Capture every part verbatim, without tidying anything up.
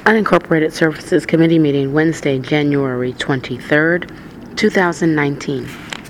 Unincorporated Services Committee meeting Wednesday, January twenty-third, two thousand nineteen.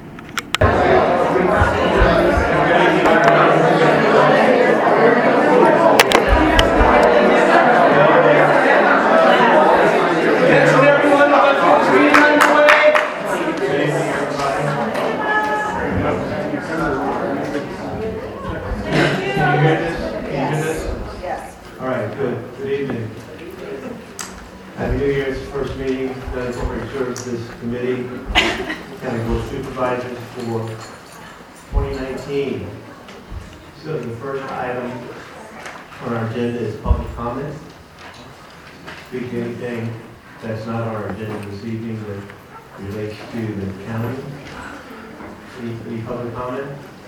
Committee, County Board of Supervisors for twenty nineteen. So the first item on our agenda is public comments. Speak to anything that's not on our agenda this evening that relates to the county. Any, any public comment?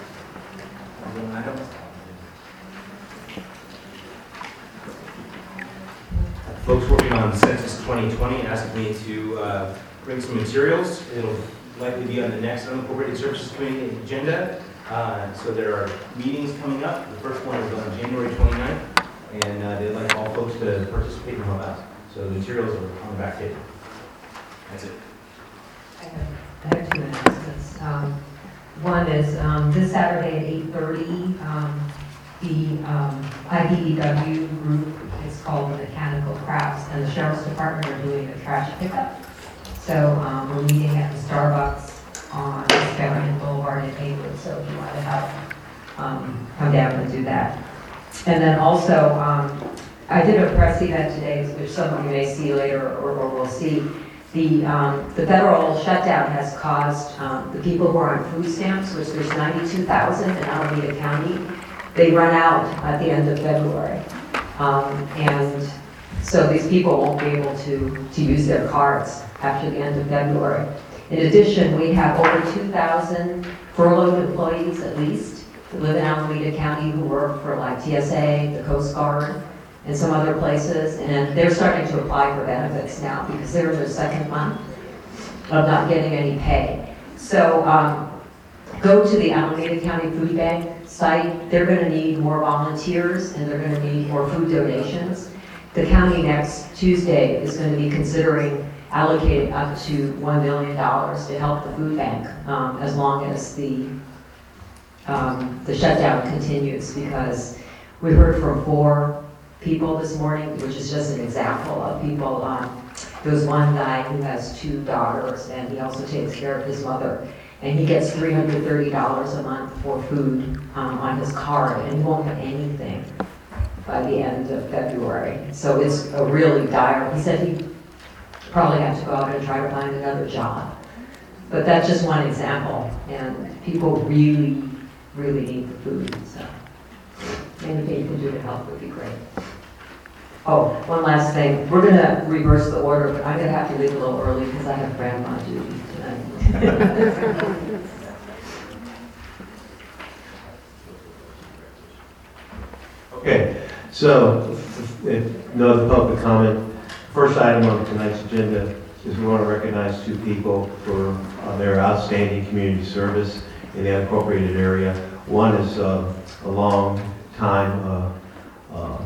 Folks working on Census twenty twenty asked me to uh, bring some materials. It'll likely be on the next Unincorporated Services Committee agenda. Uh, so there are meetings coming up. The first one is on January twenty-ninth, and uh, they'd like all folks to participate and help out. So the materials are on the back table. That's it. I have, I have two announcements. Um, one is um, this Saturday at eight thirty, um, the um, I B E W group is called the Mechanical Crafts, and the Sheriff's Department are doing a trash pickup. So um, we're meeting at the Starbucks on Experiment Boulevard in Haywood, so if you want to help, um, come down and do that. And then also, um, I did a press event today, which some of you may see later or, or will see. The, um, the federal shutdown has caused um, the people who are on food stamps, which there's ninety-two thousand in Alameda County, they run out at the end of February. Um, and so these people won't be able to, to use their cards after the end of February. In addition, we have over two thousand furloughed employees at least who live in Alameda County who work for like T S A, the Coast Guard, and some other places, and they're starting to apply for benefits now because they're in their second month of not getting any pay. So um, go to the Alameda County Food Bank site. They're going to need more volunteers and they're going to need more food donations. The county next Tuesday is going to be considering allocating up to one million dollars to help the food bank um, as long as the, um, the shutdown continues, because we heard from four people this morning, which is just an example of people. Um, there was one guy who has two daughters and he also takes care of his mother. And he gets three hundred thirty dollars a month for food um, on his card, and he won't have anything by the end of February. So it's a really dire. He said he'd probably have to go out and try to find another job. But that's just one example, and people really, really need the food. So anything you can do to help would be great. Oh, one last thing. We're going to reverse the order, but I'm going to have to leave a little early because I have grandma duty tonight. Okay, so if no other public comment, first item on tonight's agenda is we want to recognize two people for uh, their outstanding community service in the unincorporated area. One is uh, a long time uh, uh,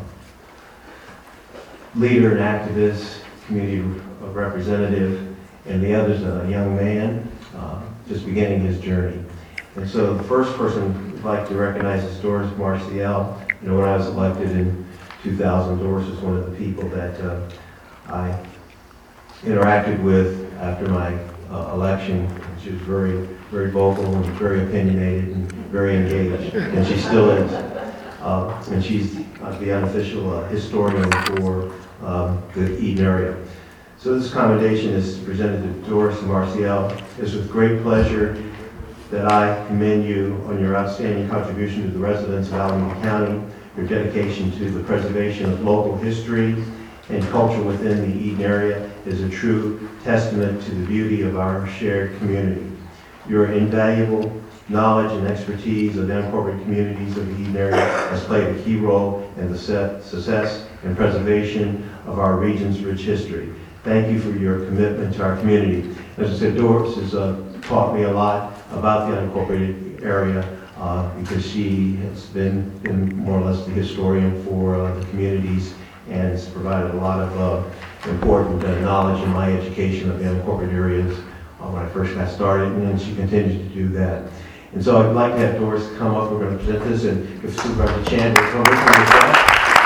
leader and activist, community representative, and the other is a young man uh, just beginning his journey. And so the first person I'd like to recognize is Doris Marcial. You know, when I was elected in two thousand, Doris was one of the people that uh, I interacted with after my uh, election. She was very, very vocal and very opinionated and very engaged, and she still is. Uh, and she's uh, the unofficial uh, historian for um, the Eden area. So this commendation is presented to Doris Marcial. It's with great pleasure that I commend you on your outstanding contribution to the residents of Alameda County, your dedication to the preservation of local history and culture within the Eden area is a true testament to the beauty of our shared community. Your invaluable knowledge and expertise of the unincorporated communities of the Eden area has played a key role in the success and preservation of our region's rich history. Thank you for your commitment to our community. As I said, Doris has uh, taught me a lot about the unincorporated area uh, because she has been, been more or less the historian for uh, the communities and has provided a lot of uh, important uh, knowledge in my education of the unincorporated areas uh, when I first got started, and then she continues to do that. And so I'd like to have Doris come up. We're going to present this and give Supervisor Chandler a comment on this.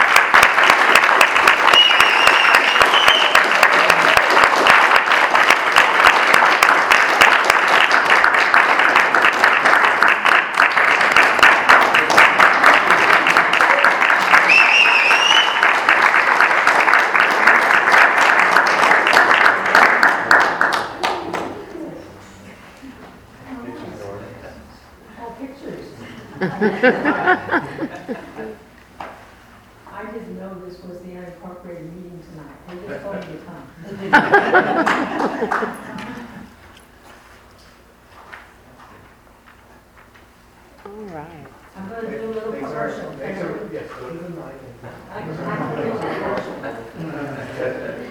I didn't know this was the unincorporated meeting tonight. They just told me to come. All right. I'm going to do a little commercial. Yes, go to the mic. I can I can do a commercial.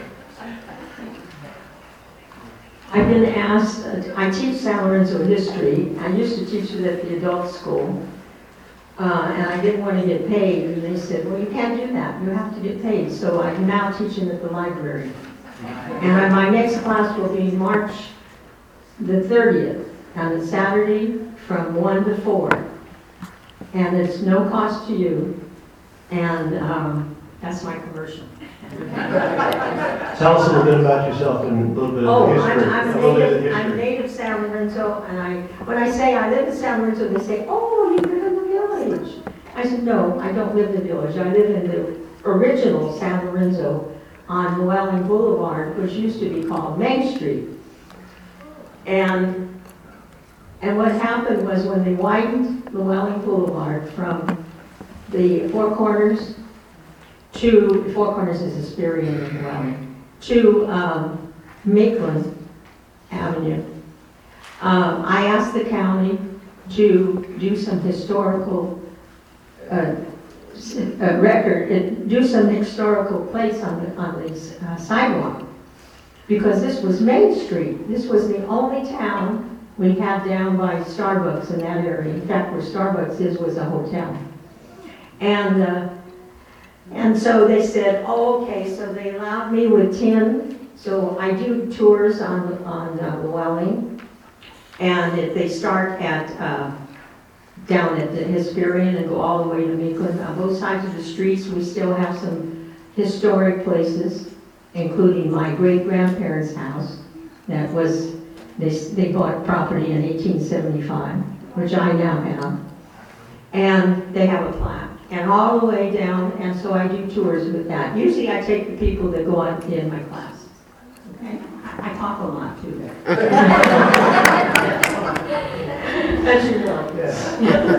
I've been asked, uh, I teach San Lorenzo history. I used to teach it at the adult school. Uh, and I didn't want to get paid, and they said, well, you can't do that, you have to get paid. So I'm now teaching at the library. And my next class will be March the thirtieth, on a Saturday from one to four. And it's no cost to you, and um, that's my commercial. Tell us a little bit about yourself and a little bit of Oh, the I'm, history. I'm a a little bit of the native, I'm history. native San Lorenzo, and I, when I say I live in San Lorenzo, they say, oh, you live in the village. I said, no, I don't live in the village. I live in the original San Lorenzo on Llewellyn Boulevard, which used to be called Main Street. And, and what happened was when they widened Llewellyn Boulevard from the Four Corners to, Four Corners is Hesperian and Llewellyn, to um, Maitland Avenue. Um, I asked the county to do some historical uh, uh, record, uh, do some historical place on the, on the uh, sidewalk. Because this was Main Street. This was the only town we had down by Starbucks in that area. In fact, where Starbucks is was a hotel. And uh, and so they said, oh, okay, so they allowed me with tin. So I do tours on, on uh, Llewellyn. And if they start at, uh, down at the Hesperian and go all the way to Meekland. On both sides of the streets, we still have some historic places, including my great-grandparents' house that was, they, they bought property in eighteen seventy-five, which I now have. And they have a plaque. And all the way down, and so I do tours with that. Usually I take the people that go on in my class. Okay? I talk a lot too there. As you know. Yes.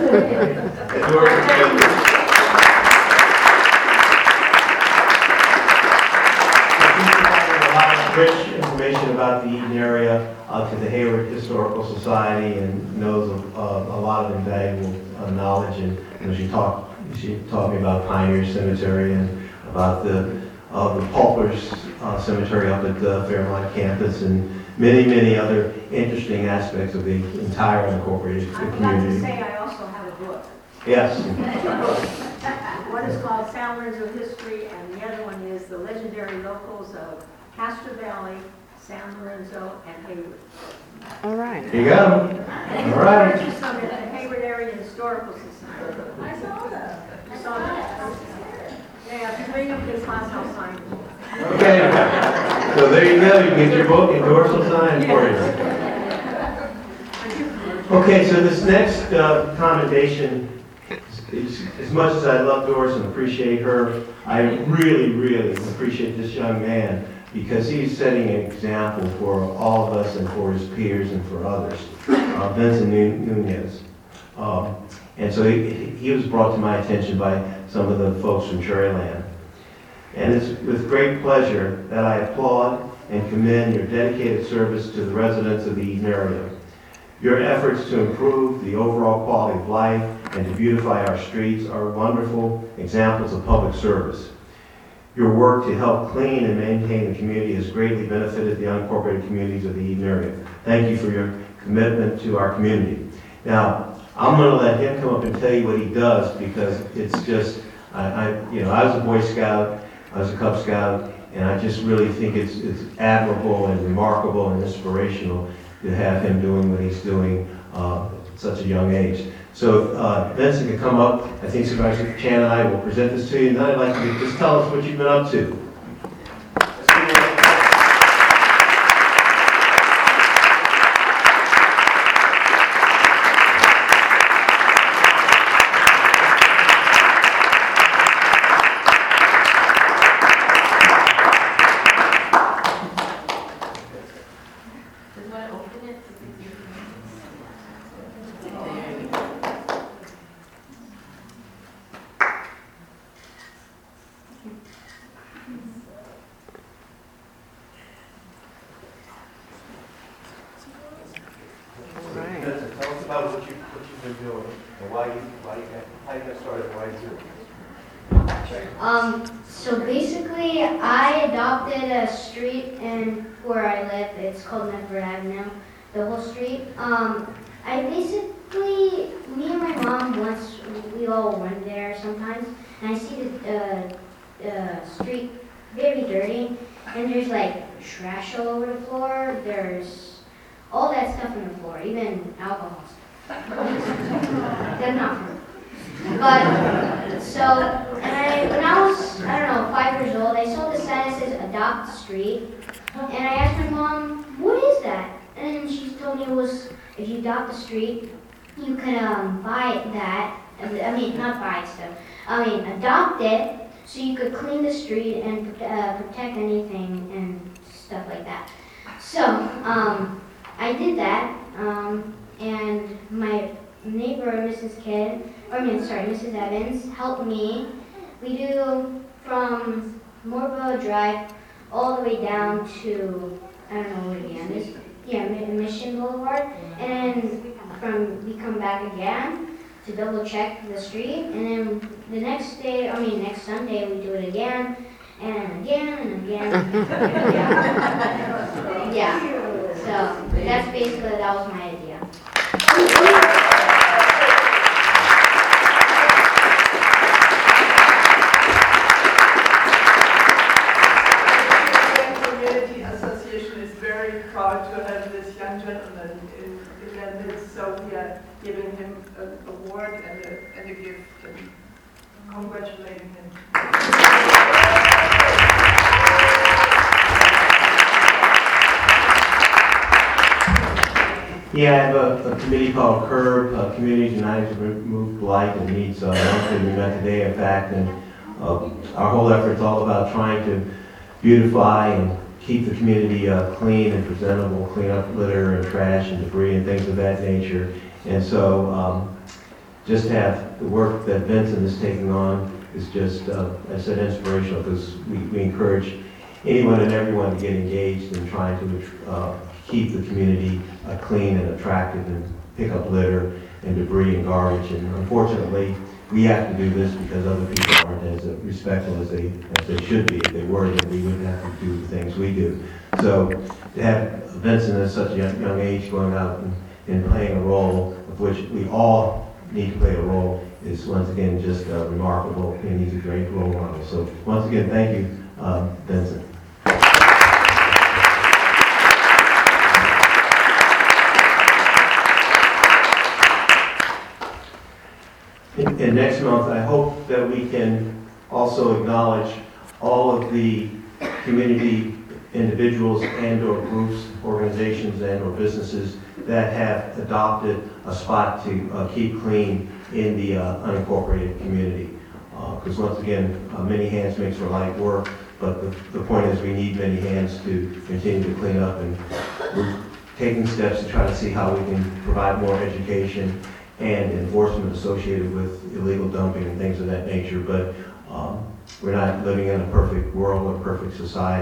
A lot of rich information about the Eden area uh, to the Hayward Historical Society, and knows uh, a lot of invaluable uh, knowledge. And you know, she talked, she taught me about Pioneer Cemetery and about the uh, the Paupers uh, Cemetery up at the Fairmont campus, and many, many other interesting aspects of the entire unincorporated I community. forgot to say, I also have a book. Yes. One is called San Lorenzo History, and the other one is The Legendary Locals of Castro Valley, San Lorenzo, and Hayward. All right. Here you go. All right. Purchased some at the Hayward Area Historical Society. I saw that. I saw that. Yeah, if you bring up this class, I'll sign it. Okay. So there you go. You can get your book, and Doris will sign it for you. Okay, so this next uh, commendation, is, as much as I love Doris and appreciate her, I really, really appreciate this young man, because he's setting an example for all of us and for his peers and for others. Uh, Vincent Nunez. Um, and so he, he was brought to my attention by some of the folks from Cherryland. And it's with great pleasure that I applaud and commend your dedicated service to the residents of the Eden area. Your efforts to improve the overall quality of life and to beautify our streets are wonderful examples of public service. Your work to help clean and maintain the community has greatly benefited the unincorporated communities of the Eden area. Thank you for your commitment to our community. Now, I'm going to let him come up and tell you what he does, because it's just, I, I you know, I was a Boy Scout. as a Cub Scout, and I just really think it's, it's admirable and remarkable and inspirational to have him doing what he's doing uh, at such a young age. So uh, Vincent can come up. I think Supervisor Chan and I will present this to you, and then I'd like you to just tell us what you've been up to. Vincent, tell us about what, you, what you've been doing and why you, why you got, how you got started and why you do it. Um, so basically, I adopted a street in where I live. It's called Medford Avenue, the whole street. Um, I basically, me and my mom once, we all went there sometimes, and I see the uh, uh, street very dirty, and there's like trash all over the floor. There's all that stuff on the floor, even alcohol stuff. That's not true. But, so, and I, when I was, I don't know, five years old, I saw the sign that says adopt the street, and I asked my mom, what is that? And she told me it was, if you adopt the street, you can um, buy that, I mean, not buy stuff, I mean, adopt it, so you could clean the street and uh, protect anything and stuff like that. So, um, I did that, um, and my neighbor, Missus Kidd, or I mean, sorry, Missus Evans, helped me. We do from Morbo Drive all the way down to, I don't know where the end is, yeah, Mission Boulevard, and then from, we come back again to double check the street, and then the next day, I mean, next Sunday, we do it again, and again, and again, and again. Yeah. So that's basically, that was my idea. The Community Association is very proud to have this young gentleman in, in their midst, so we are giving him an award and a, and a gift and congratulating him. Yeah, I have a, a committee called CURB, uh, Communities United to Remove Blight, and meets uh, monthly. We met today, in fact, and uh, our whole effort is all about trying to beautify and keep the community uh, clean and presentable, clean up litter and trash and debris and things of that nature. And so, um, just have the work that Vincent is taking on is just, uh, I said, inspirational, because we, we encourage anyone and everyone to get engaged in trying to uh, keep the community uh, clean and attractive and pick up litter and debris and garbage. And unfortunately, we have to do this because other people aren't as respectful as they as they should be. If they were, then we wouldn't have to do the things we do. So to have Vincent at such a young, young age going out and, and playing a role of which we all need to play a role is once again just uh, remarkable, and he's a great role model. So once again, thank you, uh, Vincent. And, and next month, I hope that we can also acknowledge all of the community individuals and or groups, organizations and or businesses that have adopted a spot to uh, keep clean in the uh, unincorporated community. Because uh, once again, uh, many hands makes for light work, but the, the point is we need many hands to continue to clean up, and we're taking steps to try to see how we can provide more education and enforcement associated with illegal dumping and things of that nature. But um, we're not living in a perfect world or perfect society.